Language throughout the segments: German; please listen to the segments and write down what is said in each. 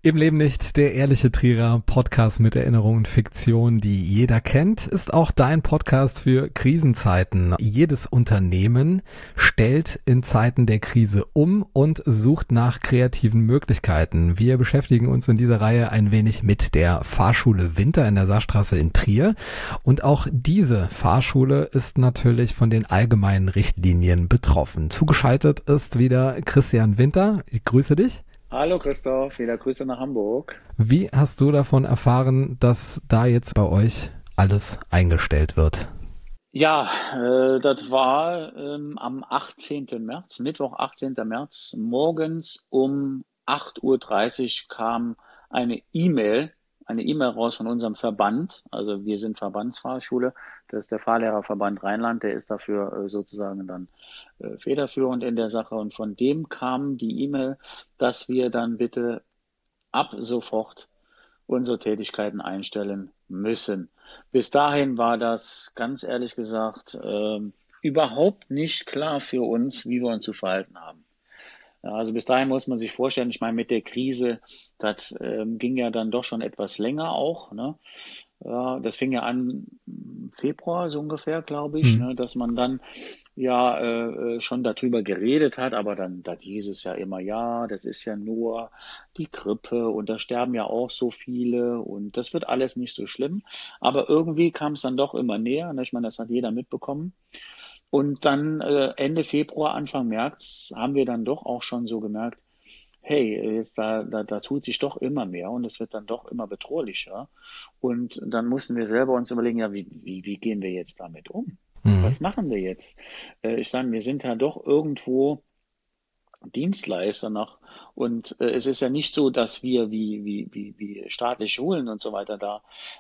Im Leben nicht, der ehrliche Trierer, Podcast mit Erinnerung und Fiktion, die jeder kennt, ist auch dein Podcast für Krisenzeiten. Jedes Unternehmen stellt in Zeiten der Krise um und sucht nach kreativen Möglichkeiten. Wir beschäftigen uns in dieser Reihe ein wenig mit der Fahrschule Winter in der Saarstraße in Trier. Und auch diese Fahrschule ist natürlich von den allgemeinen Richtlinien betroffen. Zugeschaltet ist wieder Christian Winter. Ich grüße dich. Hallo Christoph, wieder Grüße nach Hamburg. Wie hast du davon erfahren, dass da jetzt bei euch alles eingestellt wird? Ja, das war am 18. März, Mittwoch, 18. März, morgens um 8:30 Uhr kam eine E-Mail, eine E-Mail raus von unserem Verband. Also wir sind Verbandsfahrschule, das ist der Fahrlehrerverband Rheinland, der ist dafür sozusagen dann federführend in der Sache. Und von dem kam die E-Mail, dass wir dann bitte ab sofort unsere Tätigkeiten einstellen müssen. Bis dahin war das, ganz ehrlich gesagt, überhaupt nicht klar für uns, wie wir uns zu verhalten haben. Ja, also bis dahin muss man sich vorstellen, ich meine, mit der Krise, das ging ja dann doch schon etwas länger auch, ne? Ja, das fing ja an im Februar so ungefähr, glaube ich, Hm. ne, dass man dann ja schon darüber geredet hat, aber dann hieß es ja immer, ja, das ist ja nur die Grippe und da sterben ja auch so viele und das wird alles nicht so schlimm. Aber irgendwie kam es dann doch immer näher, ne? Ich meine, das hat jeder mitbekommen. Und dann Ende Februar, Anfang März haben wir dann doch auch schon so gemerkt, hey, jetzt da tut sich doch immer mehr und es wird dann doch immer bedrohlicher. Und dann mussten wir selber uns überlegen, ja, wie gehen wir jetzt damit um? Hm. Was machen wir jetzt? Ich sage, wir sind ja doch irgendwo Dienstleister noch. Und es ist ja nicht so, dass wir wie staatliche Schulen und so weiter da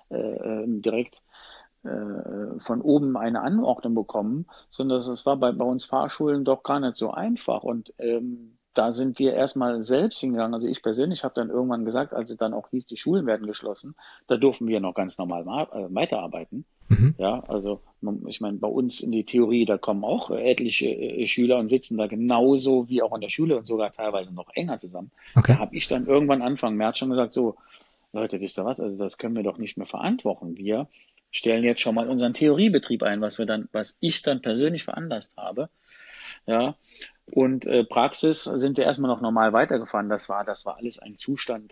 direkt von oben eine Anordnung bekommen, sondern es war bei uns Fahrschulen doch gar nicht so einfach. Und da sind wir erstmal selbst hingegangen. Also ich persönlich habe dann irgendwann gesagt, als es dann auch hieß, die Schulen werden geschlossen, da durften wir noch ganz normal weiterarbeiten. Mhm. Ja, also ich meine, bei uns in die Theorie, da kommen auch etliche Schüler und sitzen da genauso wie auch in der Schule und sogar teilweise noch enger zusammen. Okay. Da habe ich dann irgendwann Anfang März schon gesagt, so, Leute, wisst ihr was, also das können wir doch nicht mehr verantworten. Wir stellen jetzt schon mal unseren Theoriebetrieb ein, was ich dann persönlich veranlasst habe. Ja, und Praxis sind wir erstmal noch normal weitergefahren. Das war alles ein Zustand,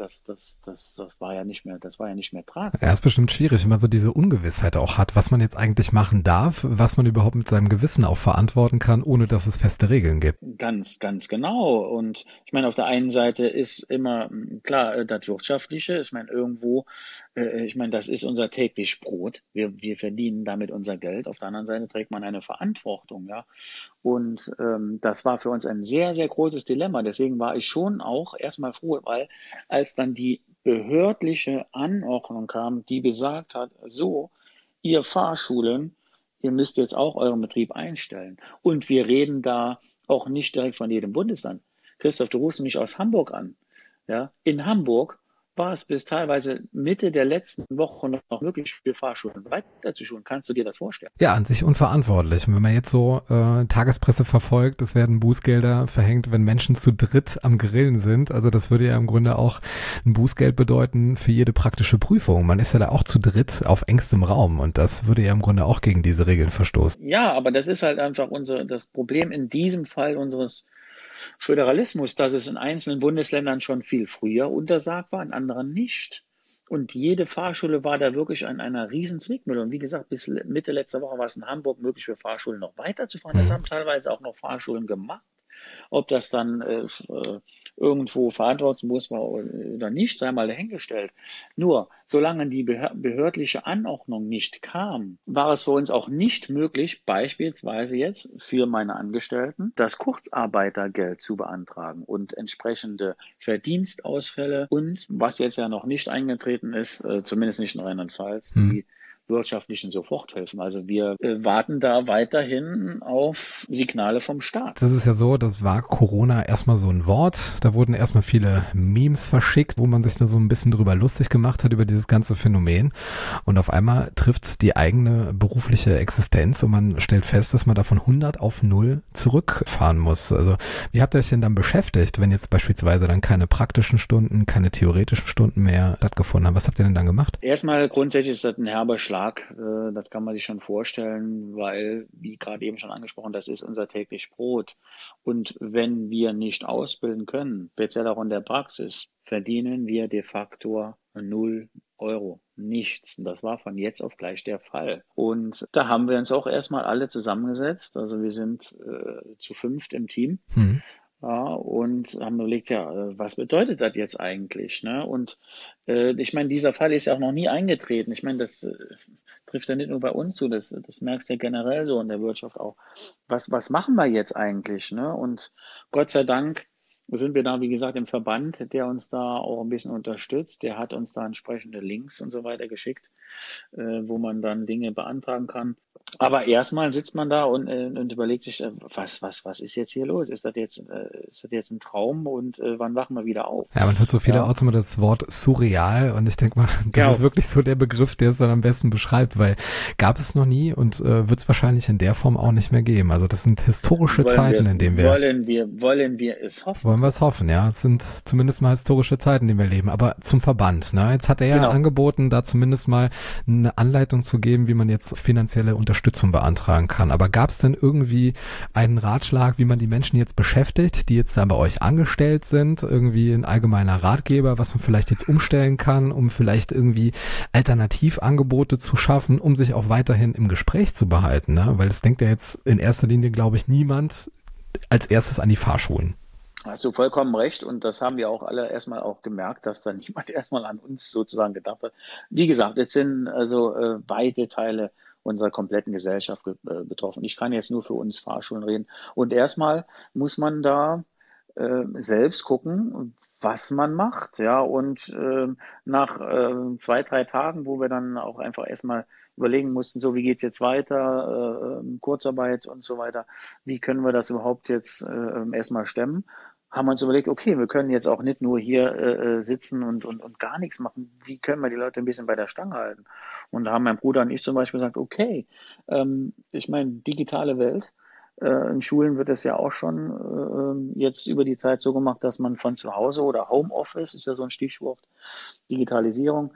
das war ja nicht mehr Ja, tragbar. ist bestimmt schwierig, wenn man so diese Ungewissheit auch hat, was man jetzt eigentlich machen darf, was man überhaupt mit seinem Gewissen auch verantworten kann, ohne dass es feste Regeln gibt. Ganz genau. Und ich meine, auf der einen Seite ist immer klar, das Wirtschaftliche. Ich meine, irgendwo, ich meine, das ist unser täglich Brot. Wir verdienen damit unser Geld. Auf der anderen Seite trägt man eine Verantwortung, ja. Und das war für uns ein sehr, sehr großes Dilemma. Deswegen war ich schon auch erstmal froh, weil als dann die behördliche Anordnung kam, die gesagt hat, so, ihr Fahrschulen, ihr müsst jetzt auch euren Betrieb einstellen. Und wir reden da auch nicht direkt von jedem Bundesland. Christoph, du rufst mich aus Hamburg an. Ja, in Hamburg war es bis teilweise Mitte der letzten Woche noch möglich für Fahrschulen weiterzuschulen. Kannst du dir das vorstellen? Ja, an sich unverantwortlich. Und wenn man jetzt so Tagespresse verfolgt, es werden Bußgelder verhängt, wenn Menschen zu dritt am Grillen sind. Also das würde ja im Grunde auch ein Bußgeld bedeuten für jede praktische Prüfung. Man ist ja da auch zu dritt auf engstem Raum und das würde ja im Grunde auch gegen diese Regeln verstoßen. Ja, aber das ist halt einfach das Problem in diesem Fall unseres Föderalismus, dass es in einzelnen Bundesländern schon viel früher untersagt war, in anderen nicht. Und jede Fahrschule war da wirklich an einer riesen Zwickmühle. Und wie gesagt, bis Mitte letzter Woche war es in Hamburg möglich für Fahrschulen noch weiterzufahren. Das Hm. haben teilweise auch noch Fahrschulen gemacht. Ob das dann irgendwo verantwortungslos war oder nicht, sei mal dahingestellt. Nur, solange die behördliche Anordnung nicht kam, war es für uns auch nicht möglich, beispielsweise jetzt für meine Angestellten, das Kurzarbeitergeld zu beantragen und entsprechende Verdienstausfälle und was jetzt ja noch nicht eingetreten ist, zumindest nicht in Rheinland-Pfalz, Hm. die wirtschaftlichen Soforthilfen. Also wir warten da weiterhin auf Signale vom Staat. Das ist ja so, das war Corona erstmal so ein Wort. Da wurden erstmal viele Memes verschickt, wo man sich da so ein bisschen drüber lustig gemacht hat über dieses ganze Phänomen. Und auf einmal trifft es die eigene berufliche Existenz und man stellt fest, dass man da von 100 auf 0 zurückfahren muss. Also wie habt ihr euch denn dann beschäftigt, wenn jetzt beispielsweise dann keine praktischen Stunden, keine theoretischen Stunden mehr stattgefunden haben? Was habt ihr denn dann gemacht? Erstmal grundsätzlich ist das ein herber Schlag. Das kann man sich schon vorstellen, weil, wie gerade eben schon angesprochen, das ist unser täglich Brot. Und wenn wir nicht ausbilden können, speziell auch in der Praxis, verdienen wir de facto 0 Euro. Nichts. Und das war von jetzt auf gleich der Fall. Und da haben wir uns auch erstmal alle zusammengesetzt. Also wir sind zu 5 im Team. Ja, und haben überlegt, ja, was bedeutet das jetzt eigentlich? Ne? Und ich meine, dieser Fall ist ja auch noch nie eingetreten. Ich meine, das trifft ja nicht nur bei uns zu, das merkst du ja generell so in der Wirtschaft auch. Was machen wir jetzt eigentlich? Ne? Und Gott sei Dank sind wir da, wie gesagt, im Verband, der uns da auch ein bisschen unterstützt. Der hat uns da entsprechende Links und so weiter geschickt, wo man dann Dinge beantragen kann. Aber erstmal sitzt man da und überlegt sich, was ist jetzt hier los? Ist das jetzt ein Traum und wann wachen wir wieder auf? Ja, man hört so vielerorts immer das Wort surreal und ich denke mal, das ist wirklich so der Begriff, der es dann am besten beschreibt, weil gab es noch nie und wird es wahrscheinlich in der Form auch nicht mehr geben. Also das sind historische Zeiten, in denen wir... Wollen wir es hoffen? Wollen wir es hoffen, ja. Es sind zumindest mal historische Zeiten, in denen wir leben. Aber zum Verband, ne? Jetzt hat er ja angeboten, da zumindest mal eine Anleitung zu geben, wie man jetzt finanzielle Unterstützung beantragen kann. Aber gab es denn irgendwie einen Ratschlag, wie man die Menschen jetzt beschäftigt, die jetzt da bei euch angestellt sind? Irgendwie ein allgemeiner Ratgeber, was man vielleicht jetzt umstellen kann, um vielleicht irgendwie Alternativangebote zu schaffen, um sich auch weiterhin im Gespräch zu behalten, ne? Weil das denkt ja jetzt in erster Linie, glaube ich, niemand als erstes an die Fahrschulen. Hast du vollkommen recht und das haben wir auch alle erstmal auch gemerkt, dass da niemand erstmal an uns sozusagen gedacht hat. Wie gesagt, jetzt sind also weite Teile unserer kompletten Gesellschaft betroffen. Ich kann jetzt nur für uns Fahrschulen reden. Und erstmal muss man da selbst gucken, was man macht. Ja, und nach 2, 3 Tagen, wo wir dann auch einfach erstmal überlegen mussten, so wie geht's jetzt weiter, Kurzarbeit und so weiter, wie können wir das überhaupt jetzt erstmal stemmen? Haben wir uns überlegt, okay, wir können jetzt auch nicht nur hier sitzen und gar nichts machen. Wie können wir die Leute ein bisschen bei der Stange halten? Und da haben mein Bruder und ich zum Beispiel gesagt, okay, ich meine, digitale Welt, in Schulen wird es ja auch schon jetzt über die Zeit so gemacht, dass man von zu Hause oder Homeoffice, ist ja so ein Stichwort, Digitalisierung,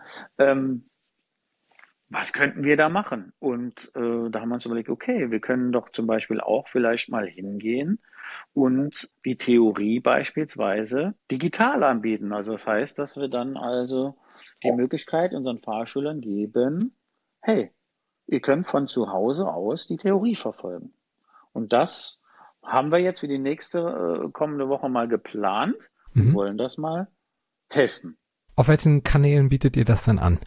was könnten wir da machen? Und da haben wir uns überlegt, okay, wir können doch zum Beispiel auch vielleicht mal hingehen und die Theorie beispielsweise digital anbieten. Also das heißt, dass wir dann also die Möglichkeit unseren Fahrschülern geben, hey, ihr könnt von zu Hause aus die Theorie verfolgen. Und das haben wir jetzt für die nächste kommende Woche mal geplant und wollen das mal testen. Auf welchen Kanälen bietet ihr das dann an?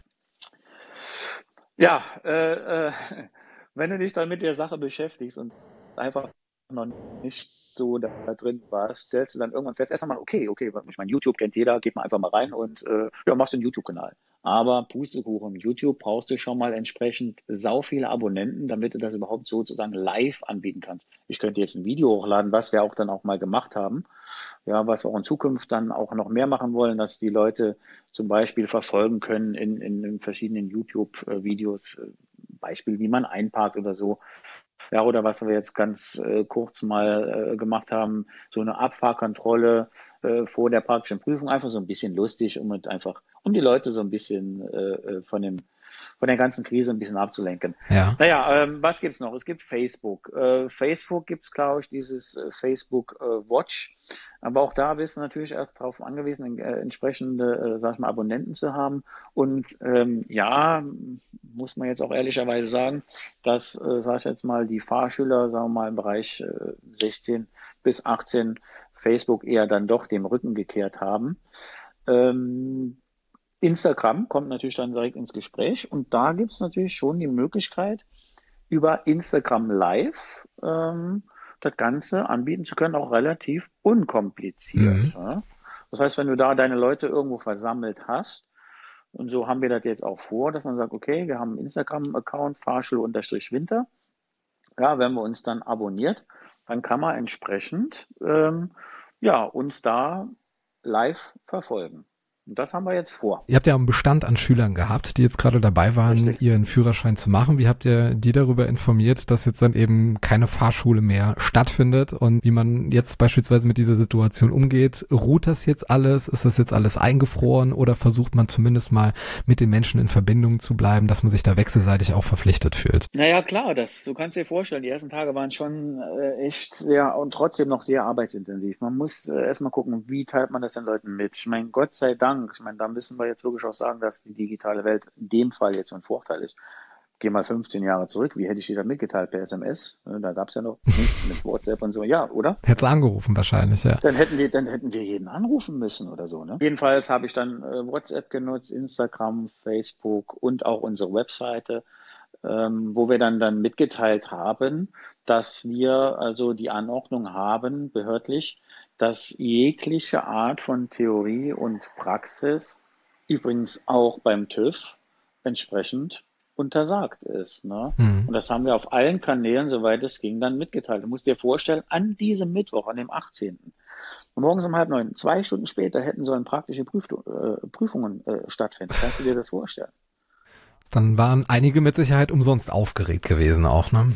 Ja, wenn du dich dann mit der Sache beschäftigst und einfach noch nicht so da drin warst, stellst du dann irgendwann fest, erst einmal, okay, ich meine, YouTube kennt jeder, geht mal einfach mal rein und ja, machst du einen YouTube-Kanal. Aber Pustekuchen, YouTube brauchst du schon mal entsprechend sau viele Abonnenten, damit du das überhaupt sozusagen live anbieten kannst. Ich könnte jetzt ein Video hochladen, was wir auch dann auch mal gemacht haben. Ja, was wir auch in Zukunft dann auch noch mehr machen wollen, dass die Leute zum Beispiel verfolgen können in verschiedenen YouTube-Videos, Beispiel, wie man einparkt oder so. Ja, oder was wir jetzt ganz kurz mal gemacht haben, so eine Abfahrkontrolle vor der praktischen Prüfung, einfach so ein bisschen lustig, um die Leute so ein bisschen von der ganzen Krise ein bisschen abzulenken. Ja. Naja, was gibt's noch? Es gibt Facebook. Facebook gibt's, glaube ich, dieses Facebook Watch. Aber auch da bist du natürlich erst darauf angewiesen, entsprechende, sag ich mal, Abonnenten zu haben. Und ja, muss man jetzt auch ehrlicherweise sagen, dass, sag ich jetzt mal, die Fahrschüler, sagen wir mal, im Bereich 16 bis 18 Facebook eher dann doch dem Rücken gekehrt haben. Instagram kommt natürlich dann direkt ins Gespräch und da gibt es natürlich schon die Möglichkeit, über Instagram Live das Ganze anbieten zu können, auch relativ unkompliziert. Ja? Das heißt, wenn du da deine Leute irgendwo versammelt hast, Und so haben wir das jetzt auch vor, dass man sagt, okay, wir haben einen Instagram-Account, Fahrschule-Winter. Ja, wenn wir uns dann abonniert, dann kann man entsprechend ja, uns da live verfolgen. Und das haben wir jetzt vor. Ihr habt ja einen Bestand an Schülern gehabt, die jetzt gerade dabei waren, Richtig. ihren Führerschein zu machen. Wie habt ihr die darüber informiert, dass jetzt dann eben keine Fahrschule mehr stattfindet und wie man jetzt beispielsweise mit dieser Situation umgeht? Ruht das jetzt alles? Ist das jetzt alles eingefroren oder versucht man zumindest mal mit den Menschen in Verbindung zu bleiben, dass man sich da wechselseitig auch verpflichtet fühlt? Naja, klar, du kannst dir vorstellen, die ersten Tage waren schon echt sehr und trotzdem noch sehr arbeitsintensiv. Man muss erstmal gucken, wie teilt man das den Leuten mit. Ich meine, Gott sei Dank, ich meine, da müssen wir jetzt wirklich auch sagen, dass die digitale Welt in dem Fall jetzt so ein Vorteil ist. Geh mal 15 Jahre zurück, wie hätte ich dir da mitgeteilt per SMS? Da gab es ja noch nichts mit WhatsApp und so, ja, oder? Hättest du angerufen wahrscheinlich, ja. Dann hätten wir jeden anrufen müssen oder so, ne? Jedenfalls habe ich dann WhatsApp genutzt, Instagram, Facebook und auch unsere Webseite, wo wir dann mitgeteilt haben, dass wir also die Anordnung haben, behördlich, dass jegliche Art von Theorie und Praxis, übrigens auch beim TÜV, entsprechend untersagt ist. Ne? Und das haben wir auf allen Kanälen, soweit es ging, dann mitgeteilt. Du musst dir vorstellen, an diesem Mittwoch, an dem 18. morgens um 8:30, 2 Stunden später hätten sollen praktische Prüfungen stattfinden. Kannst du dir das vorstellen? Dann waren einige mit Sicherheit umsonst aufgeregt gewesen auch, ne?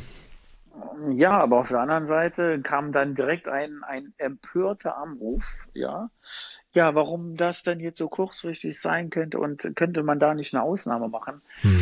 Ja, aber auf der anderen Seite kam dann direkt ein empörter Anruf, ja. Ja, warum das denn jetzt so kurzfristig sein könnte und könnte man da nicht eine Ausnahme machen?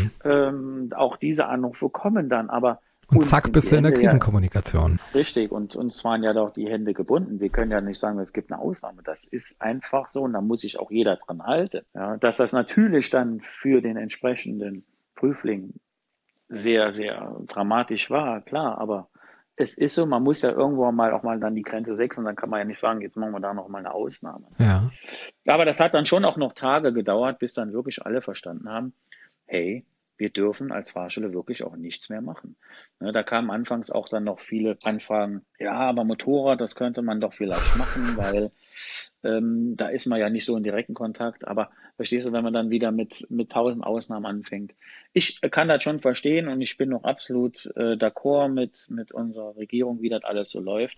Auch diese Anrufe kommen dann, aber Und uns zack, sind bist die du in der Hände ja Krisenkommunikation. richtig und uns waren ja doch die Hände gebunden. Wir können ja nicht sagen, es gibt eine Ausnahme. Das ist einfach so und da muss sich auch jeder dran halten. Ja, dass das natürlich dann für den entsprechenden Prüfling sehr, sehr dramatisch war, klar, aber es ist so, man muss ja irgendwo mal auch mal dann die Grenze setzen und dann kann man ja nicht sagen, jetzt machen wir da noch mal eine Ausnahme. Ja. Aber das hat dann schon auch noch Tage gedauert, bis dann wirklich alle verstanden haben, hey, wir dürfen als Fahrschule wirklich auch nichts mehr machen. Ne, da kamen anfangs auch dann noch viele Anfragen, ja, aber Motorrad, das könnte man doch vielleicht machen, weil da ist man ja nicht so in direkten Kontakt. Aber verstehst du, wenn man dann wieder mit 1000 Ausnahmen anfängt. Ich kann das schon verstehen und ich bin noch absolut d'accord mit unserer Regierung, wie das alles so läuft.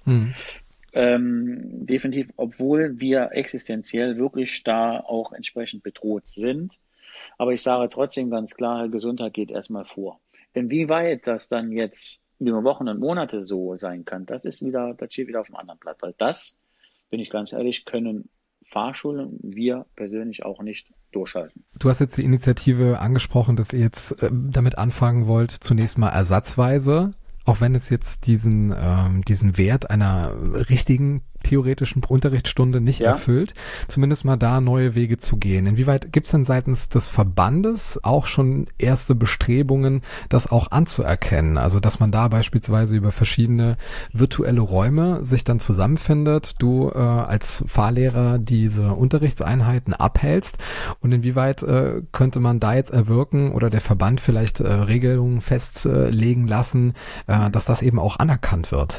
Definitiv, obwohl wir existenziell wirklich da auch entsprechend bedroht sind. Aber ich sage trotzdem ganz klar, Gesundheit geht erstmal vor. Inwieweit das dann jetzt über Wochen und Monate so sein kann, das steht wieder auf einem anderen Blatt, weil das, bin ich ganz ehrlich, können Fahrschulen, wir persönlich auch nicht durchhalten. Du hast jetzt die Initiative angesprochen, dass ihr jetzt damit anfangen wollt, zunächst mal ersatzweise, auch wenn es jetzt diesen Wert einer richtigen theoretischen Unterrichtsstunde nicht erfüllt, zumindest mal da neue Wege zu gehen. Inwieweit gibt es denn seitens des Verbandes auch schon erste Bestrebungen, das auch anzuerkennen? Also, dass man da beispielsweise über verschiedene virtuelle Räume sich dann zusammenfindet, du als Fahrlehrer diese Unterrichtseinheiten abhältst und inwieweit könnte man da jetzt erwirken oder der Verband vielleicht Regelungen festlegen lassen, dass das eben auch anerkannt wird?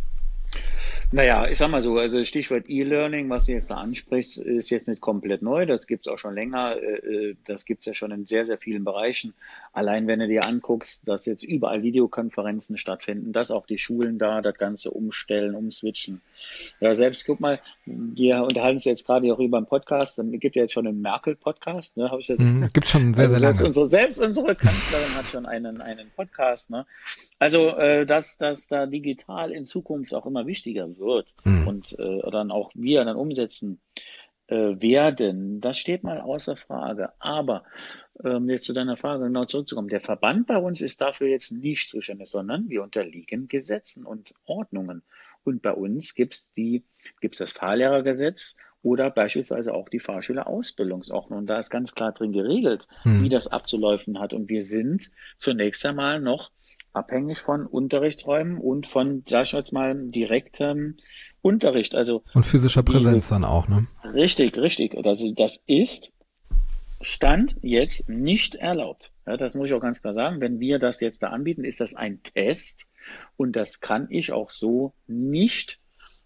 Naja, ich sag mal so, also Stichwort E-Learning, was du jetzt da ansprichst, ist jetzt nicht komplett neu. Das gibt's auch schon länger. Das gibt's ja schon in sehr, sehr vielen Bereichen. Allein wenn du dir anguckst, dass jetzt überall Videokonferenzen stattfinden, dass auch die Schulen da das Ganze umstellen, umswitchen. Ja, selbst guck mal, wir unterhalten uns jetzt gerade auch über einen Podcast. Dann gibt ja jetzt schon einen Merkel-Podcast. Ne, Gibt schon sehr, sehr lange. Selbst unsere Kanzlerin hat schon einen Podcast. Ne? Also, dass da digital in Zukunft auch immer wichtiger wird und dann auch wir dann umsetzen werden, das steht mal außer Frage. Aber jetzt zu deiner Frage genau zurückzukommen, der Verband bei uns ist dafür jetzt nicht zuständig, sondern wir unterliegen Gesetzen und Ordnungen. Und bei uns gibt's das Fahrlehrergesetz oder beispielsweise auch die Fahrschülerausbildungsordnung. Und da ist ganz klar drin geregelt, wie das abzulaufen hat. Und wir sind zunächst einmal noch abhängig von Unterrichtsräumen und von, sag ich jetzt mal, direktem Unterricht. Also und physischer Präsenz dann auch, ne? Richtig. Also das ist Stand jetzt nicht erlaubt. Ja, das muss ich auch ganz klar sagen. Wenn wir das jetzt da anbieten, ist das ein Test und das kann ich auch so nicht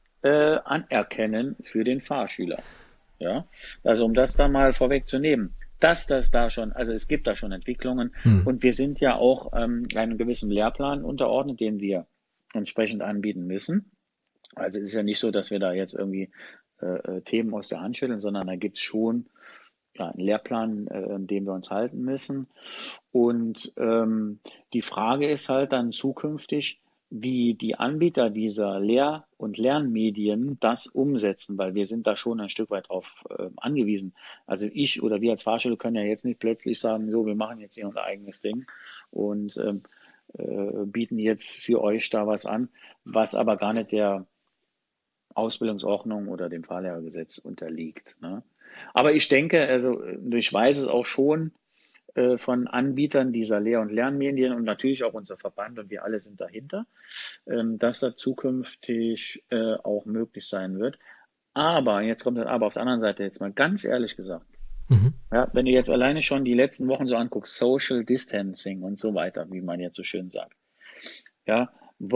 anerkennen für den Fahrschüler. Ja, also um das da mal vorwegzunehmen. dass das da schon, also es gibt da schon Entwicklungen Hm. und wir sind ja auch einem gewissen Lehrplan unterordnet, den wir entsprechend anbieten müssen. Also es ist ja nicht so, dass wir da jetzt irgendwie Themen aus der Hand schütteln, sondern da gibt es schon ja, einen Lehrplan, an dem wir uns halten müssen. Und die Frage ist halt dann zukünftig, wie die Anbieter dieser Lehr- und Lernmedien das umsetzen, weil wir sind da schon ein Stück weit drauf angewiesen. Also ich oder wir als Fahrschule können ja jetzt nicht plötzlich sagen, so, wir machen jetzt hier unser eigenes Ding und bieten jetzt für euch da was an, was aber gar nicht der Ausbildungsordnung oder dem Fahrlehrergesetz unterliegt. Ne? Aber ich denke, also ich weiß es auch schon von Anbietern dieser Lehr- und Lernmedien und natürlich auch unser Verband und wir alle sind dahinter, dass das zukünftig auch möglich sein wird. Aber, jetzt kommt das Aber auf der anderen Seite, jetzt mal ganz ehrlich gesagt, Mhm. ja, wenn du jetzt alleine schon die letzten Wochen so anguckst, Social Distancing und so weiter, wie man jetzt so schön sagt, ja,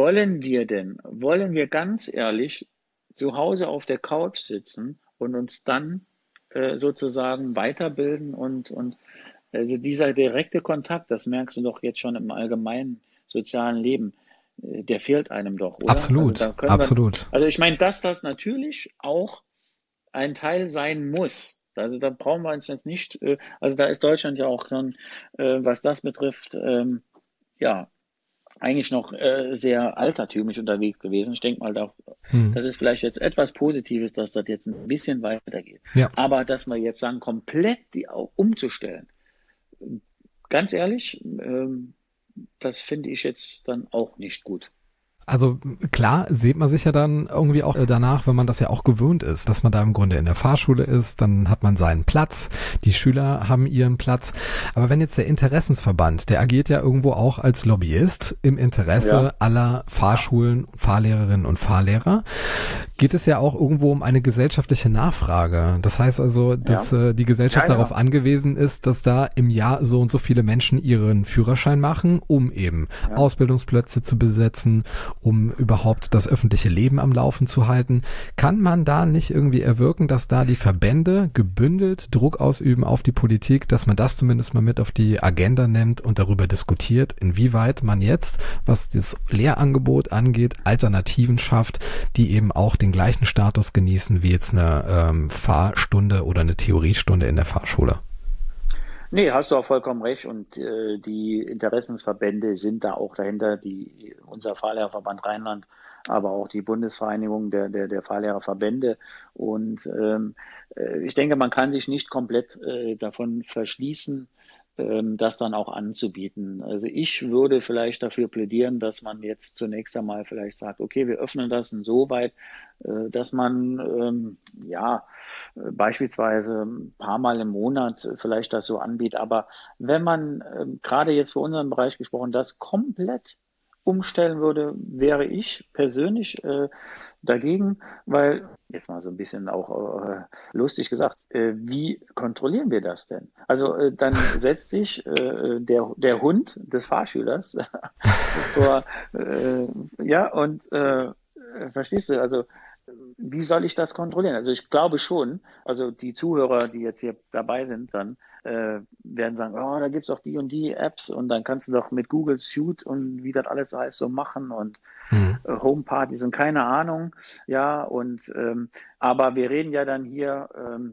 wollen wir ganz ehrlich zu Hause auf der Couch sitzen und uns dann sozusagen weiterbilden und also dieser direkte Kontakt, das merkst du doch jetzt schon im allgemeinen sozialen Leben, der fehlt einem doch, oder? Also Absolut, da können wir, absolut. also ich meine, dass das natürlich auch ein Teil sein muss. Also da brauchen wir uns jetzt nicht, also da ist Deutschland ja auch schon, was das betrifft, ja, eigentlich noch sehr altertümlich unterwegs gewesen. Ich denke mal, Hm. das ist vielleicht jetzt etwas Positives, dass das jetzt ein bisschen weitergeht. Ja. Aber dass wir jetzt sagen, komplett die auch umzustellen, ganz ehrlich, das finde ich jetzt dann auch nicht gut. Also klar sieht man sich ja dann irgendwie auch danach, wenn man das ja auch gewöhnt ist, dass man da im Grunde in der Fahrschule ist, dann hat man seinen Platz, die Schüler haben ihren Platz. Aber wenn jetzt der Interessensverband, der agiert ja irgendwo auch als Lobbyist im Interesse Ja, aller Fahrschulen, Fahrlehrerinnen und Fahrlehrer, geht es ja auch irgendwo um eine gesellschaftliche Nachfrage. Das heißt also, dass ja, die Gesellschaft ja, darauf ja, angewiesen ist, dass da im Jahr so und so viele Menschen ihren Führerschein machen, um eben ja. Ausbildungsplätze zu besetzen, um überhaupt das öffentliche Leben am Laufen zu halten. Kann man da nicht irgendwie erwirken, dass da die Verbände gebündelt Druck ausüben auf die Politik, dass man das zumindest mal mit auf die Agenda nimmt und darüber diskutiert, inwieweit man jetzt, was das Lehrangebot angeht, Alternativen schafft, die eben auch den gleichen Status genießen wie jetzt eine Fahrstunde oder eine Theoriestunde in der Fahrschule. Nee, hast du auch vollkommen recht. Und die Interessensverbände sind da auch dahinter, unser Fahrlehrerverband Rheinland, aber auch die Bundesvereinigung der Fahrlehrerverbände. Und ich denke, man kann sich nicht komplett davon verschließen, das dann auch anzubieten. Also ich würde vielleicht dafür plädieren, dass man jetzt zunächst einmal vielleicht sagt, okay, wir öffnen das insoweit, dass man ja beispielsweise ein paar Mal im Monat vielleicht das so anbietet. Aber wenn man gerade jetzt für unseren Bereich gesprochen, das komplett umstellen würde, wäre ich persönlich dagegen, weil, jetzt mal so ein bisschen auch lustig gesagt, wie kontrollieren wir das denn? Also dann setzt sich der Hund des Fahrschülers vor, ja, und verstehst du, also wie soll ich das kontrollieren? Also ich glaube schon, also die Zuhörer, die jetzt hier dabei sind, dann werden sagen, oh, da gibt's auch die und die Apps und dann kannst du doch mit Google Suite und wie das alles so heißt, so machen und Hm. Homepartys und keine Ahnung, ja, und aber wir reden ja dann hier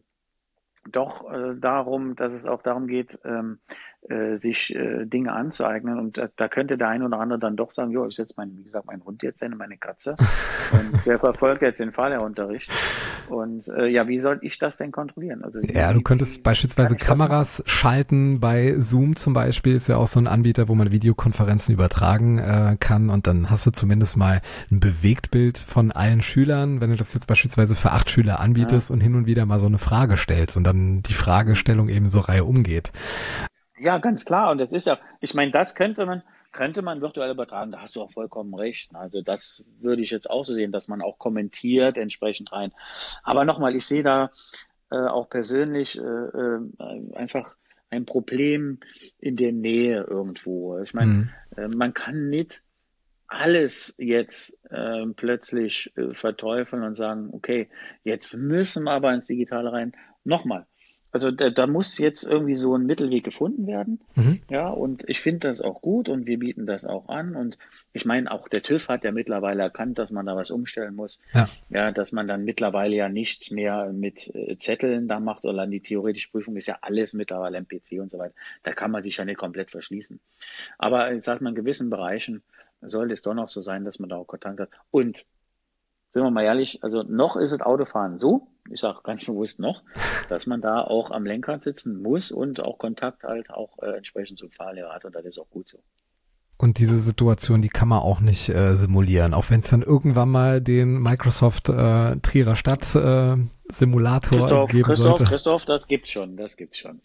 doch darum, dass es auch darum geht, sich Dinge anzueignen. Und da könnte der ein oder andere dann doch sagen, jo, ist jetzt wie gesagt, mein Hund jetzt denn, meine Katze. Und der verfolgt jetzt den Fahrlehrunterricht. Und ja, wie soll ich das denn kontrollieren? Also Ja, du könntest wie kann beispielsweise ich das machen? Kameras schalten. Bei Zoom zum Beispiel ist ja auch so ein Anbieter, wo man Videokonferenzen übertragen kann und dann hast du zumindest mal ein Bewegtbild von allen Schülern, wenn du das jetzt beispielsweise für 8 Schüler Ja. anbietest und hin und wieder mal so eine Frage stellst und dann die Fragestellung eben so Reihe umgeht. Ja, ganz klar. Und das ist ja, ich meine, das könnte man virtuell übertragen. Da hast du auch vollkommen recht. Also das würde ich jetzt auch so sehen, dass man auch kommentiert entsprechend rein. Aber nochmal, ich sehe da auch persönlich einfach ein Problem in der Nähe irgendwo. Ich meine, Hm. man kann nicht alles jetzt plötzlich verteufeln und sagen, okay, jetzt müssen wir aber ins Digitale rein. Nochmal. Also da muss jetzt irgendwie so ein Mittelweg gefunden werden. Mhm. Ja, und ich finde das auch gut und wir bieten das auch an. Und ich meine, auch der TÜV hat ja mittlerweile erkannt, dass man da was umstellen muss. Ja. Ja, dass man dann mittlerweile ja nichts mehr mit Zetteln da macht, sondern die theoretische Prüfung ist ja alles mittlerweile am PC und so weiter. Da kann man sich ja nicht komplett verschließen. Aber ich sag mal, in gewissen Bereichen sollte es doch noch so sein, dass man da auch Kontakt hat. Und sind wir mal ehrlich, also noch ist das Autofahren so, ich sage ganz bewusst noch, dass man da auch am Lenkrad sitzen muss und auch Kontakt halt auch entsprechend zum Fahrlehrer hat und das ist auch gut so. Und diese Situation, die kann man auch nicht simulieren, auch wenn es dann irgendwann mal den Microsoft Trierer Stadt Simulator geben sollte. Christoph, das gibt's schon, das gibt's schon.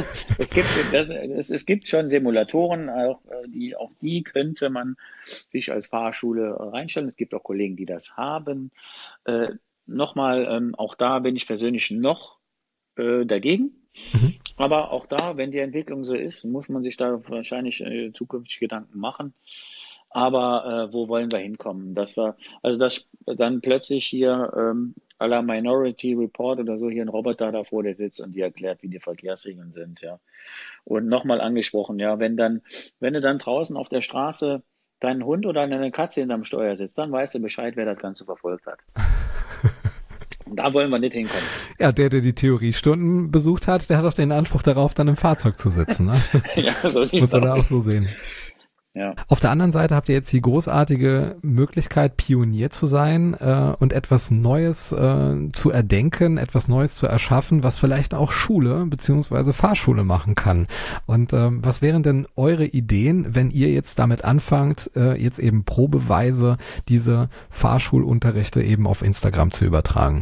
Es gibt schon Simulatoren, auch die könnte man sich als Fahrschule reinstellen. Es gibt auch Kollegen, die das haben. Äh, Nochmal, auch da bin ich persönlich noch dagegen. Mhm. Aber auch da, wenn die Entwicklung so ist, muss man sich da wahrscheinlich zukünftig Gedanken machen. Aber wo wollen wir hinkommen? Dass dann plötzlich hier à la Minority Report oder so hier ein Roboter davor, der sitzt und dir erklärt, wie die Verkehrsregeln sind, ja. Und nochmal angesprochen, ja, wenn du dann draußen auf der Straße deinen Hund oder eine Katze hinterm Steuer sitzt, dann weißt du Bescheid, wer das Ganze verfolgt hat. Und da wollen wir nicht hinkommen. Ja, der die Theoriestunden besucht hat, der hat auch den Anspruch darauf, dann im Fahrzeug zu sitzen. Ne? Ja, so Muss sieht's man da auch so aus. sehen. Ja. Auf der anderen Seite habt ihr jetzt die großartige Möglichkeit, Pionier zu sein und etwas Neues zu erdenken, etwas Neues zu erschaffen, was vielleicht auch Schule beziehungsweise Fahrschule machen kann. Und was wären denn eure Ideen, wenn ihr jetzt damit anfangt, jetzt eben probeweise diese Fahrschulunterrichte eben auf Instagram zu übertragen?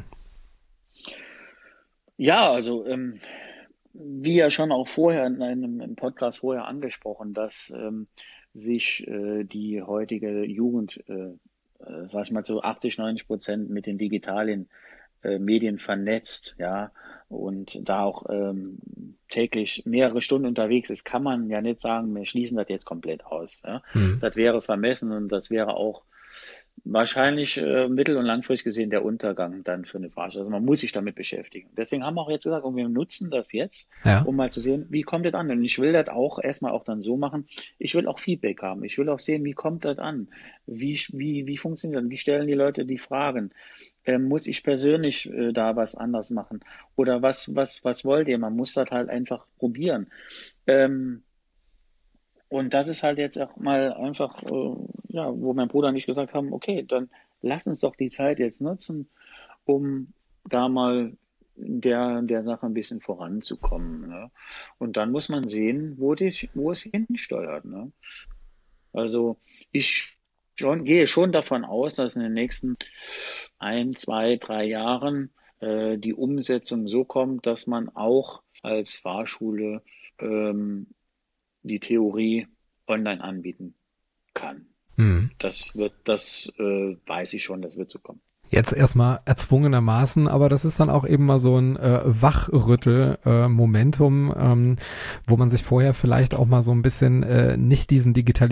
Ja, also wie ja schon auch vorher in einem im Podcast vorher angesprochen, dass sich die heutige Jugend, sag ich mal, zu 80, 90% mit den digitalen Medien vernetzt, ja, und da auch täglich mehrere Stunden unterwegs ist, kann man ja nicht sagen, wir schließen das jetzt komplett aus. Ja. Hm. Das wäre vermessen und das wäre auch wahrscheinlich mittel- und langfristig gesehen der Untergang dann für eine Branche. Also man muss sich damit beschäftigen. Deswegen haben wir auch jetzt gesagt, und wir nutzen das jetzt, Ja. um mal zu sehen, wie kommt das an? Und ich will das auch erstmal auch dann so machen. Ich will auch Feedback haben. Ich will auch sehen, wie kommt das an? Wie funktioniert das? Wie stellen die Leute die Fragen? Muss ich persönlich da was anders machen? Oder was wollt ihr? Man muss das halt einfach probieren. Ähm, und das ist halt jetzt auch mal einfach, ja, wo mein Bruder und ich gesagt haben, okay, dann lass uns doch die Zeit jetzt nutzen, um da mal in der Sache ein bisschen voranzukommen. Ne? Und dann muss man sehen, wo es hinsteuert. Ne? Also gehe schon davon aus, dass in den nächsten 1, 2, 3 Jahren die Umsetzung so kommt, dass man auch als Fahrschule ähm, die Theorie online anbieten kann. Hm. Das weiß ich schon, das wird so kommen. Jetzt erstmal erzwungenermaßen, aber das ist dann auch eben mal so ein Wachrüttel-Momentum, wo man sich vorher vielleicht auch mal so ein bisschen nicht diesen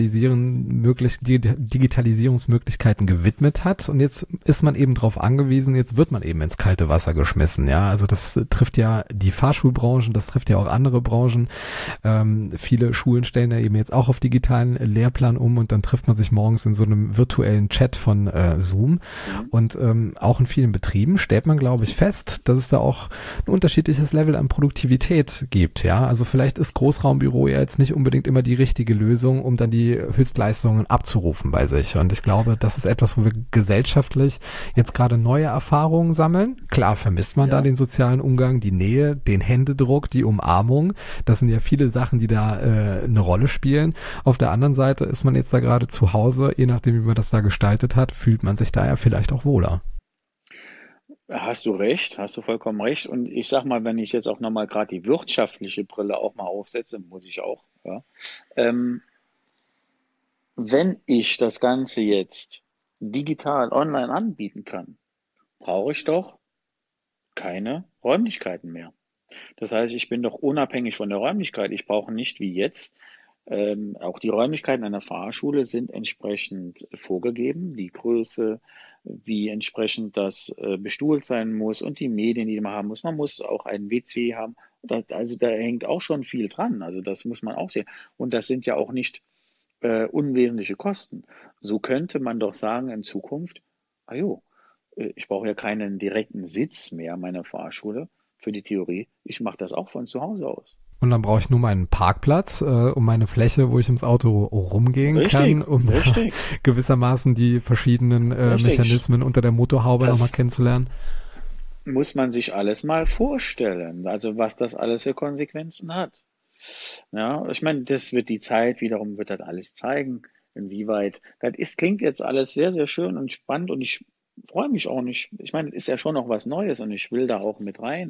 Digitalisierungsmöglichkeiten gewidmet hat. Und jetzt ist man eben drauf angewiesen, jetzt wird man eben ins kalte Wasser geschmissen. Ja, also das trifft ja die Fahrschulbranchen, das trifft ja auch andere Branchen. Viele Schulen stellen ja eben jetzt auch auf digitalen Lehrplan um und dann trifft man sich morgens in so einem virtuellen Chat von Zoom. Und auch in vielen Betrieben stellt man, glaube ich, fest, dass es da auch ein unterschiedliches Level an Produktivität gibt. Ja, also vielleicht ist Großraumbüro ja jetzt nicht unbedingt immer die richtige Lösung, um dann die Höchstleistungen abzurufen bei sich. Und ich glaube, das ist etwas, wo wir gesellschaftlich jetzt gerade neue Erfahrungen sammeln. Klar vermisst man da Ja. den sozialen Umgang, die Nähe, den Händedruck, die Umarmung. Das sind ja viele Sachen, die da eine Rolle spielen. Auf der anderen Seite ist man jetzt da gerade zu Hause, je nachdem, wie man das da gestaltet hat, fühlt man sich da ja vielleicht auch wohler. Hast du recht, hast du vollkommen recht. Und ich sag mal, wenn ich jetzt auch nochmal gerade die wirtschaftliche Brille auch mal aufsetze, muss ich auch, ja. Ähm, Wenn ich das Ganze jetzt digital online anbieten kann, brauche ich doch keine Räumlichkeiten mehr. Das heißt, ich bin doch unabhängig von der Räumlichkeit. Ich brauche nicht wie jetzt Auch die Räumlichkeiten einer Fahrschule sind entsprechend vorgegeben, die Größe, wie entsprechend das bestuhlt sein muss und die Medien, die man haben muss. Man muss auch einen WC haben. Also da hängt auch schon viel dran. Also das muss man auch sehen. Und das sind ja auch nicht unwesentliche Kosten. So könnte man doch sagen in Zukunft, ah jo, ich brauche ja keinen direkten Sitz mehr meiner Fahrschule für die Theorie. Ich mache das auch von zu Hause aus. Und dann brauche ich nur meinen Parkplatz, um meine Fläche, wo ich ums Auto rumgehen kann, Richtig, um da richtig, gewissermaßen die verschiedenen richtig. Mechanismen unter der Motorhaube nochmal Das kennenzulernen. muss man sich alles mal vorstellen, also was das alles für Konsequenzen hat. Ja, ich meine, das wird die Zeit wiederum wird das alles zeigen, inwieweit. Klingt jetzt alles sehr, sehr schön und spannend und ich freue mich auch nicht. Ich meine, es ist ja schon noch was Neues und ich will da auch mit rein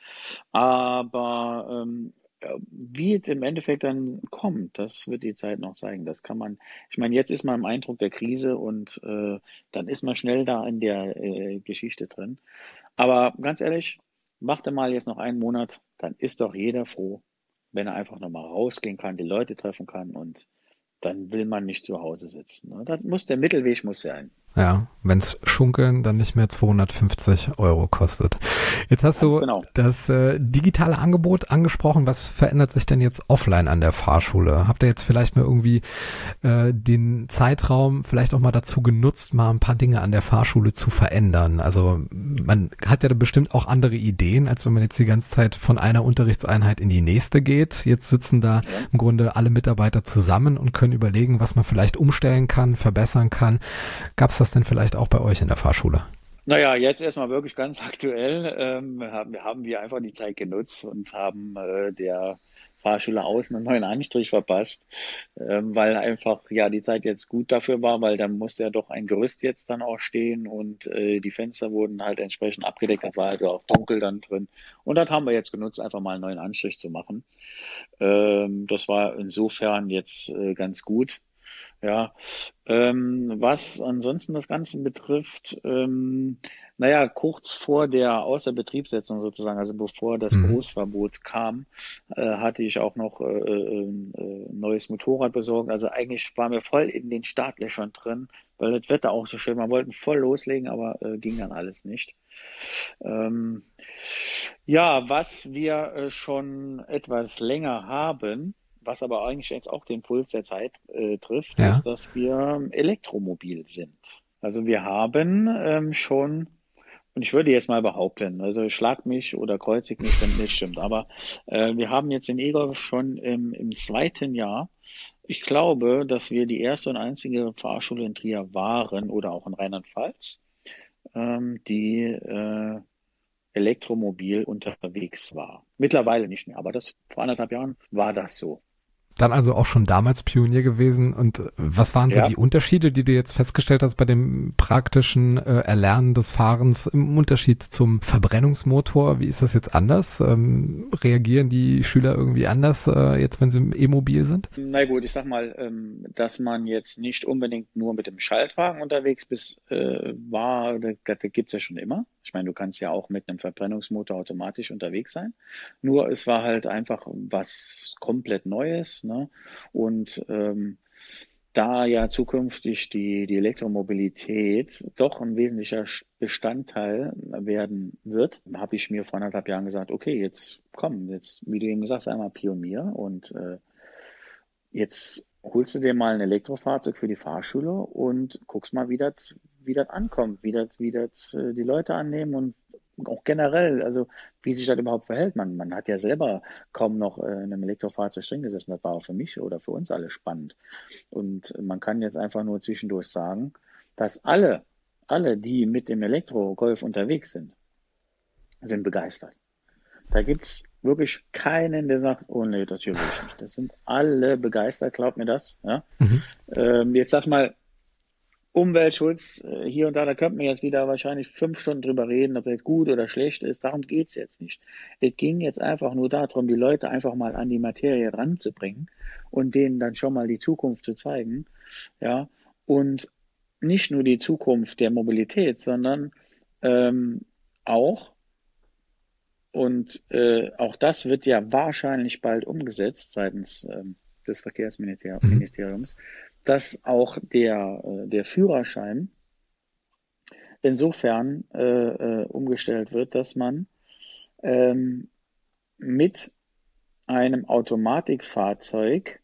aber wie es im Endeffekt dann kommt, das wird die Zeit noch zeigen. Ich meine, jetzt ist man im Eindruck der Krise und dann ist man schnell da in der Geschichte drin. Aber ganz ehrlich, macht mal jetzt noch einen Monat, dann ist doch jeder froh, wenn er einfach nochmal rausgehen kann, die Leute treffen kann und dann will man nicht zu Hause sitzen. Ne? Der Mittelweg muss sein. Ja, wenn's Schunkeln dann nicht mehr 250 € kostet. Jetzt hast Ganz du genau. das digitale Angebot angesprochen. Was verändert sich denn jetzt offline an der Fahrschule? Habt ihr jetzt vielleicht mal irgendwie den Zeitraum vielleicht auch mal dazu genutzt, mal ein paar Dinge an der Fahrschule zu verändern? Also man hat ja da bestimmt auch andere Ideen, als wenn man jetzt die ganze Zeit von einer Unterrichtseinheit in die nächste geht. Jetzt sitzen da Ja. im Grunde alle Mitarbeiter zusammen und können überlegen, was man vielleicht umstellen kann, verbessern kann. Gab es das denn vielleicht auch bei euch in der Fahrschule? Naja, jetzt erstmal wirklich ganz aktuell haben wir einfach die Zeit genutzt und haben der Fahrschule außen einen neuen Anstrich verpasst, weil einfach ja die Zeit jetzt gut dafür war, weil da musste ja doch ein Gerüst jetzt dann auch stehen und die Fenster wurden halt entsprechend abgedeckt, das war also auch dunkel dann drin. Und das haben wir jetzt genutzt, einfach mal einen neuen Anstrich zu machen. Das war insofern jetzt ganz gut. Ja, was ansonsten das Ganze betrifft, naja, kurz vor der Außerbetriebssetzung sozusagen, also bevor das Mhm. Berufsverbot kam, hatte ich auch noch ein neues Motorrad besorgt. Also eigentlich waren wir voll in den Startlöchern drin, weil das Wetter auch so schön war. Wir wollten voll loslegen, aber ging dann alles nicht. Ähm, ja, was wir schon etwas länger haben, was aber eigentlich jetzt auch den Puls der Zeit trifft, Ja. ist, dass wir elektromobil sind. Also wir haben schon, und ich würde jetzt mal behaupten, also schlag mich oder kreuzig mich, wenn es nicht stimmt, aber wir haben jetzt den E-Golf schon im zweiten Jahr. Ich glaube, dass wir die erste und einzige Fahrschule in Trier waren oder auch in Rheinland-Pfalz, die elektromobil unterwegs war. Mittlerweile nicht mehr, aber das vor 1,5 Jahren war das so. Dann also auch schon damals Pionier gewesen. Und was waren so die Ja, Unterschiede, die du jetzt festgestellt hast bei dem praktischen Erlernen des Fahrens im Unterschied zum Verbrennungsmotor? Wie ist das jetzt anders? Reagieren die Schüler irgendwie anders jetzt, wenn sie im E-Mobil sind? na gut, ich sag mal, dass man jetzt nicht unbedingt nur mit dem Schaltwagen unterwegs war, das gibt's ja schon immer. Ich meine, du kannst ja auch mit einem Verbrennungsmotor automatisch unterwegs sein. Nur es war halt einfach was komplett Neues, ne? Und da ja zukünftig die Elektromobilität doch ein wesentlicher Bestandteil werden wird, habe ich mir vor 1,5 Jahren gesagt, okay, jetzt komm, jetzt, wie du eben gesagt hast, einmal Pionier und jetzt holst du dir mal ein Elektrofahrzeug für die Fahrschule und guckst mal, wie das ankommt, wie das die Leute annehmen und auch generell, also wie sich das überhaupt verhält. Man hat ja selber kaum noch in einem Elektrofahrzeug drin gesessen. Das war auch für mich oder für uns alle spannend. Und man kann jetzt einfach nur zwischendurch sagen, dass alle, die mit dem Elektro-Golf unterwegs sind begeistert. Da gibt's wirklich keinen, der sagt, oh nee, das hier will ich nicht. Das sind alle begeistert, glaubt mir das. Ja? Mhm. Jetzt sag mal, Umweltschutz hier und da könnte man jetzt wieder wahrscheinlich 5 Stunden drüber reden, ob das jetzt gut oder schlecht ist. Darum geht's jetzt nicht. Es ging jetzt einfach nur darum, die Leute einfach mal an die Materie ranzubringen und denen dann schon mal die Zukunft zu zeigen. Ja, und nicht nur die Zukunft der Mobilität, sondern ähm, auch und auch das wird ja wahrscheinlich bald umgesetzt seitens des Verkehrsministeriums, dass auch der Führerschein insofern umgestellt wird, dass man mit einem Automatikfahrzeug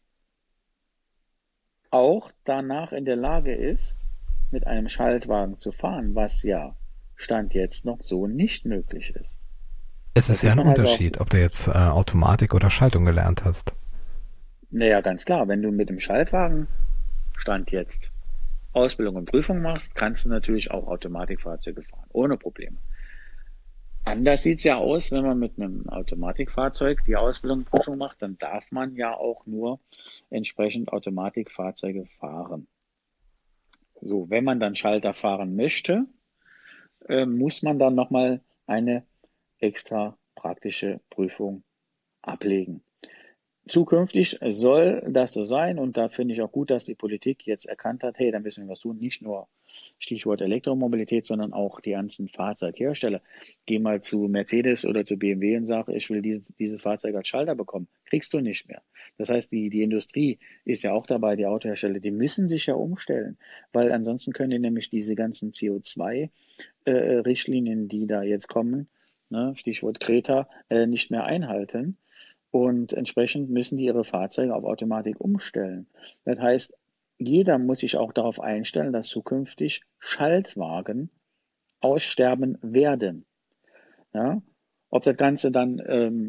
auch danach in der Lage ist, mit einem Schaltwagen zu fahren, was ja Stand jetzt noch so nicht möglich ist. Es ist ja ein Unterschied, ob du jetzt Automatik oder Schaltung gelernt hast. Naja, ganz klar, wenn du mit dem Schaltwagen Stand jetzt Ausbildung und Prüfung machst, kannst du natürlich auch Automatikfahrzeuge fahren, ohne Probleme. Anders sieht es ja aus, wenn man mit einem Automatikfahrzeug die Ausbildung und Prüfung macht, dann darf man ja auch nur entsprechend Automatikfahrzeuge fahren. So, wenn man dann Schalter fahren möchte, muss man dann nochmal eine extra praktische Prüfung ablegen. Zukünftig soll das so sein und da finde ich auch gut, dass die Politik jetzt erkannt hat, hey, da müssen wir was tun, nicht nur Stichwort Elektromobilität, sondern auch die ganzen Fahrzeughersteller. Geh mal zu Mercedes oder zu BMW und sag, ich will dieses Fahrzeug als Schalter bekommen. Kriegst du nicht mehr. Das heißt, die Industrie ist ja auch dabei, die Autohersteller, die müssen sich ja umstellen, weil ansonsten können die nämlich diese ganzen CO2-Richtlinien, die da jetzt kommen, ne, Stichwort Greta, nicht mehr einhalten. Und entsprechend müssen die ihre Fahrzeuge auf Automatik umstellen. Das heißt, jeder muss sich auch darauf einstellen, dass zukünftig Schaltwagen aussterben werden. Ja? Ob das Ganze dann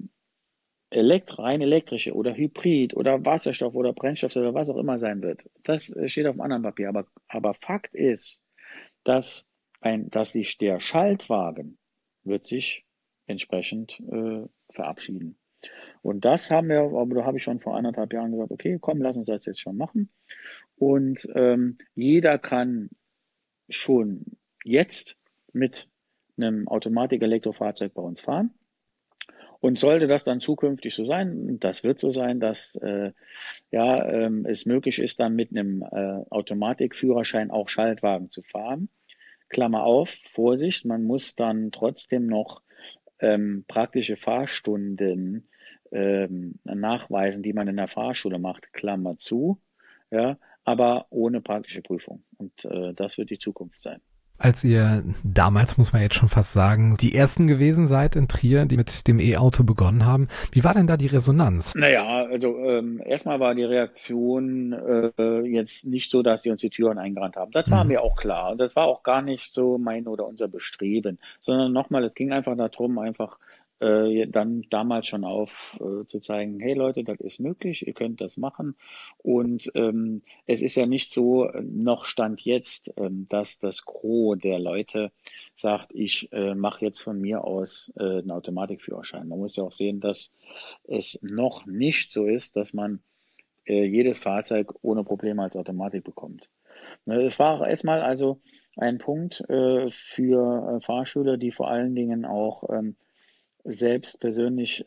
rein elektrische oder Hybrid oder Wasserstoff oder Brennstoff oder was auch immer sein wird, das steht auf einem anderen Papier. Aber Fakt ist, dass der Schaltwagen wird sich entsprechend verabschieden. Und das haben wir, aber da habe ich schon vor 1,5 Jahren gesagt, okay, komm, lass uns das jetzt schon machen. Und jeder kann schon jetzt mit einem Automatik-Elektrofahrzeug bei uns fahren. Und sollte das dann zukünftig so sein, das wird so sein, dass es möglich ist, dann mit einem Automatikführerschein auch Schaltwagen zu fahren. Klammer auf, Vorsicht, man muss dann trotzdem noch praktische Fahrstunden nachweisen, die man in der Fahrschule macht, Klammer zu, ja, aber ohne praktische Prüfung. Und das wird die Zukunft sein. Als ihr damals, muss man jetzt schon fast sagen, die ersten gewesen seid in Trier, die mit dem E-Auto begonnen haben, wie war denn da die Resonanz? Naja, also erstmal war die Reaktion jetzt nicht so, dass sie uns die Türen eingerannt haben. Das war mir auch klar. Das war auch gar nicht so mein oder unser Bestreben, sondern nochmal, es ging einfach darum, einfach dann damals schon zu zeigen, hey Leute, das ist möglich, ihr könnt das machen. Und es ist ja nicht so, noch Stand jetzt, dass das Gros der Leute sagt, ich mache jetzt von mir aus einen Automatikführerschein. Man muss ja auch sehen, dass es noch nicht so ist, dass man jedes Fahrzeug ohne Probleme als Automatik bekommt. Es war erstmal also ein Punkt für Fahrschüler, die vor allen Dingen auch selbst persönlich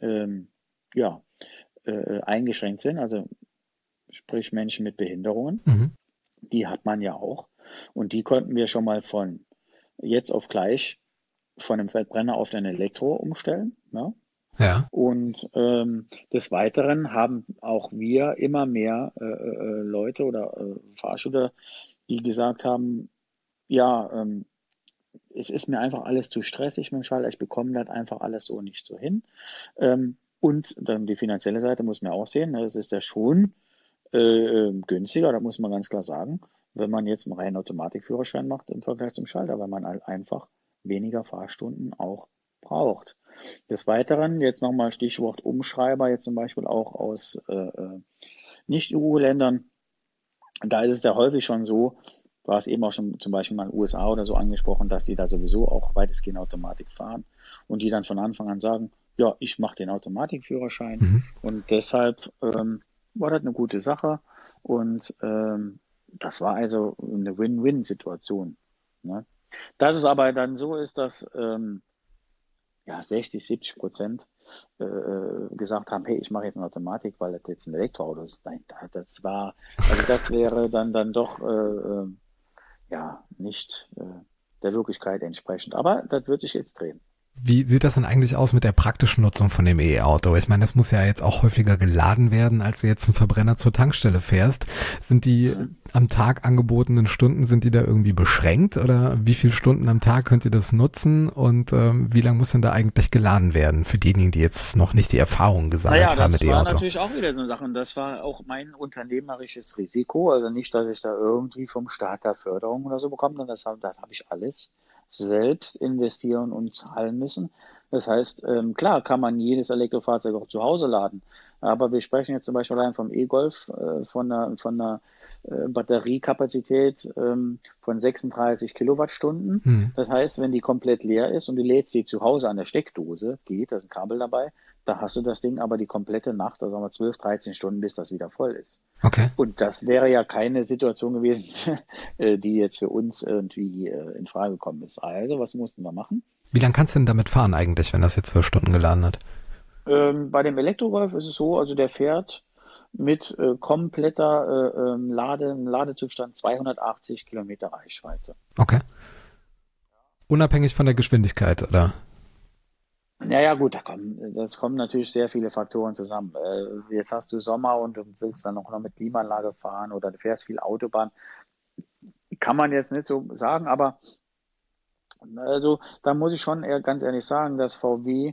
eingeschränkt sind, also sprich Menschen mit Behinderungen. Die hat man ja auch. Und die konnten wir schon mal von jetzt auf gleich von einem Verbrenner auf ein Elektro umstellen. Ja? Ja. Und des Weiteren haben auch wir immer mehr Leute oder Fahrschüler, die gesagt haben, ja, es ist mir einfach alles zu stressig mit dem Schalter, ich bekomme das einfach alles so nicht so hin. Und dann die finanzielle Seite muss man auch sehen, das ist ja schon günstiger, da muss man ganz klar sagen, wenn man jetzt einen reinen Automatikführerschein macht im Vergleich zum Schalter, weil man halt einfach weniger Fahrstunden auch braucht. Des Weiteren, jetzt nochmal Stichwort Umschreiber, jetzt zum Beispiel auch aus Nicht-EU-Ländern, da ist es ja häufig schon so, du hast eben auch schon zum Beispiel mal USA oder so angesprochen, dass die da sowieso auch weitestgehend Automatik fahren und die dann von Anfang an sagen, ja, ich mache den Automatikführerschein und deshalb war das eine gute Sache und das war also eine Win-Win-Situation. Ne? Dass es aber dann so ist, dass 60-70% gesagt haben, hey, ich mache jetzt eine Automatik, weil das jetzt ein Elektroauto ist. Nein, das wäre dann doch nicht der Wirklichkeit entsprechend. Aber das wird sich jetzt drehen. Wie sieht das denn eigentlich aus mit der praktischen Nutzung von dem E-Auto? Ich meine, das muss ja jetzt auch häufiger geladen werden, als du jetzt einen Verbrenner zur Tankstelle fährst. Sind die am Tag angebotenen Stunden, sind die da irgendwie beschränkt oder wie viele Stunden am Tag könnt ihr das nutzen und wie lange muss denn da eigentlich geladen werden für diejenigen, die jetzt noch nicht die Erfahrung gesammelt haben mit Das war E-Auto? natürlich auch wieder so eine Sache. Und das war auch mein unternehmerisches Risiko. Also nicht, dass ich da irgendwie vom Staat da Förderung oder so bekomme, sondern das habe ich alles selbst investieren und zahlen müssen. Das heißt, klar kann man jedes Elektrofahrzeug auch zu Hause laden. Aber wir sprechen jetzt zum Beispiel allein vom E-Golf, von einer Batteriekapazität von 36 Kilowattstunden. Hm. Das heißt, wenn die komplett leer ist und du lädst sie zu Hause an der Steckdose, da ist ein Kabel dabei, da hast du das Ding aber die komplette Nacht, also sagen wir 12, 13 Stunden, bis das wieder voll ist. Okay. Und das wäre ja keine Situation gewesen, die jetzt für uns irgendwie in Frage gekommen ist. Also, was mussten wir machen? Wie lange kannst du denn damit fahren eigentlich, wenn das jetzt 12 Stunden geladen hat? Bei dem Elektrogolf ist es so, also der fährt mit kompletter Ladezustand 280 Kilometer Reichweite. Okay. Unabhängig von der Geschwindigkeit, oder? Ja, gut, das kommen natürlich sehr viele Faktoren zusammen. Jetzt hast du Sommer und du willst dann auch noch mit Klimaanlage fahren oder du fährst viel Autobahn. Kann man jetzt nicht so sagen, aber also da muss ich schon ganz ehrlich sagen, dass VW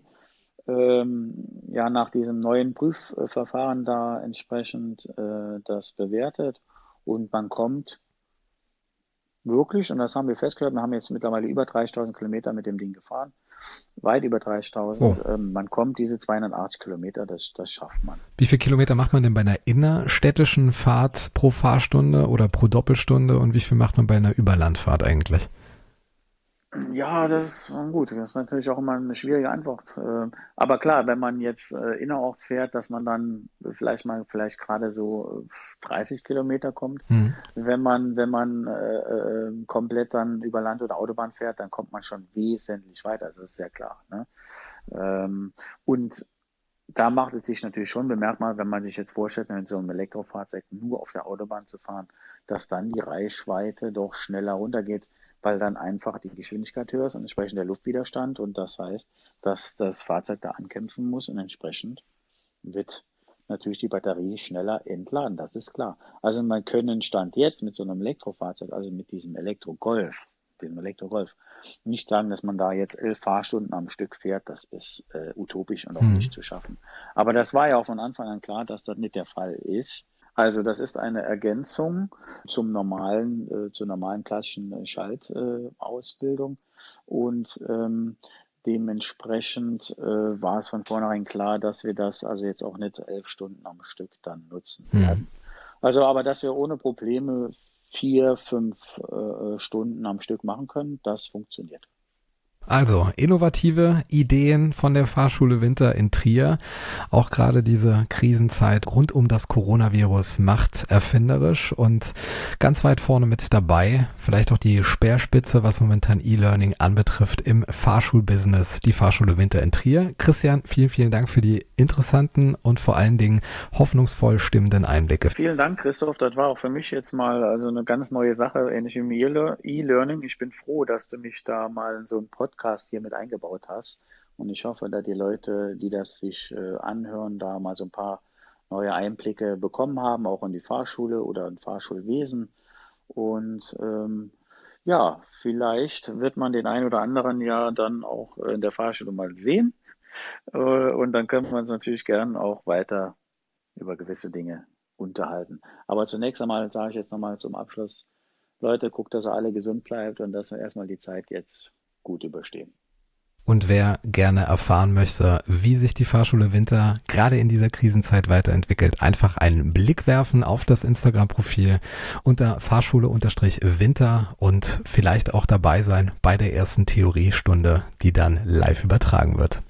ja nach diesem neuen Prüfverfahren da entsprechend das bewertet und man kommt wirklich, und das haben wir festgestellt, wir haben jetzt mittlerweile über 30.000 Kilometer mit dem Ding gefahren, weit über 30.000. Oh. Man kommt diese 280 Kilometer, das schafft man. Wie viele Kilometer macht man denn bei einer innerstädtischen Fahrt pro Fahrstunde oder pro Doppelstunde und wie viel macht man bei einer Überlandfahrt eigentlich? Ja, das ist gut. Das ist natürlich auch immer eine schwierige Antwort. Aber klar, wenn man jetzt innerorts fährt, dass man dann vielleicht gerade so 30 Kilometer kommt. Hm. Wenn man komplett dann über Land oder Autobahn fährt, dann kommt man schon wesentlich weiter. Das ist sehr klar, ne? Und da macht es sich natürlich schon bemerkbar, wenn man sich jetzt vorstellt, mit so einem Elektrofahrzeug nur auf der Autobahn zu fahren, dass dann die Reichweite doch schneller runtergeht, weil dann einfach die Geschwindigkeit höher ist und entsprechend der Luftwiderstand. Und das heißt, dass das Fahrzeug da ankämpfen muss und entsprechend wird natürlich die Batterie schneller entladen. Das ist klar. Also man können Stand jetzt mit so einem Elektrofahrzeug, also mit diesem Elektrogolf, nicht sagen, dass man da jetzt 11 Fahrstunden am Stück fährt. Das ist utopisch und auch nicht zu schaffen. Aber das war ja auch von Anfang an klar, dass das nicht der Fall ist. Also das ist eine Ergänzung zur normalen klassischen Schaltausbildung und dementsprechend war es von vornherein klar, dass wir das also jetzt auch nicht 11 Stunden am Stück dann nutzen werden. Also aber dass wir ohne Probleme 4, 5 Stunden am Stück machen können, das funktioniert. Also, innovative Ideen von der Fahrschule Winter in Trier. Auch gerade diese Krisenzeit rund um das Coronavirus macht erfinderisch und ganz weit vorne mit dabei. Vielleicht auch die Speerspitze, was momentan E-Learning anbetrifft im Fahrschulbusiness, die Fahrschule Winter in Trier. Christian, vielen, vielen Dank für die interessanten und vor allen Dingen hoffnungsvoll stimmenden Einblicke. Vielen Dank, Christoph. Das war auch für mich jetzt mal also eine ganz neue Sache, ähnlich wie im E-Learning. Ich bin froh, dass du mich da mal in so einen Podcast hier mit eingebaut hast. Und ich hoffe, dass die Leute, die das sich anhören, da mal so ein paar neue Einblicke bekommen haben, auch in die Fahrschule oder in Fahrschulwesen. Und ja, vielleicht wird man den einen oder anderen ja dann auch in der Fahrschule mal sehen. Und dann können wir uns natürlich gern auch weiter über gewisse Dinge unterhalten. Aber zunächst einmal sage ich jetzt nochmal zum Abschluss, Leute, guckt, dass ihr alle gesund bleibt und dass wir erstmal die Zeit jetzt gut überstehen. Und wer gerne erfahren möchte, wie sich die Fahrschule Winter gerade in dieser Krisenzeit weiterentwickelt, einfach einen Blick werfen auf das Instagram-Profil unter Fahrschule-Winter und vielleicht auch dabei sein bei der ersten Theoriestunde, die dann live übertragen wird.